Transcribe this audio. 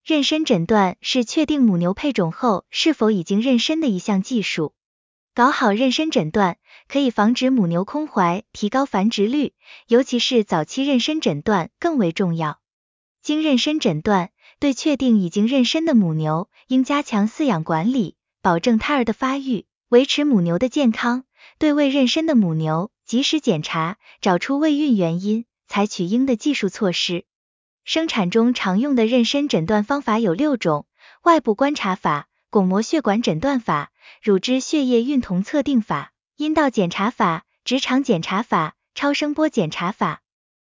妊娠诊断是确定母牛配种后是否已经妊娠的一项技术。搞好妊娠诊断，可以防止母牛空怀，提高繁殖率，尤其是早期妊娠诊断更为重要。经妊娠诊断，对确定已经妊娠的母牛，应加强饲养管理，保证胎儿的发育，维持母牛的健康。对未妊娠的母牛，及时检查，找出未孕原因，采取应的技术措施。生产中常用的妊娠诊断方法有6种：外部观察法、巩膜血管诊断法、乳汁血液孕酮测定法、阴道检查法、直肠检查法、超声波检查法。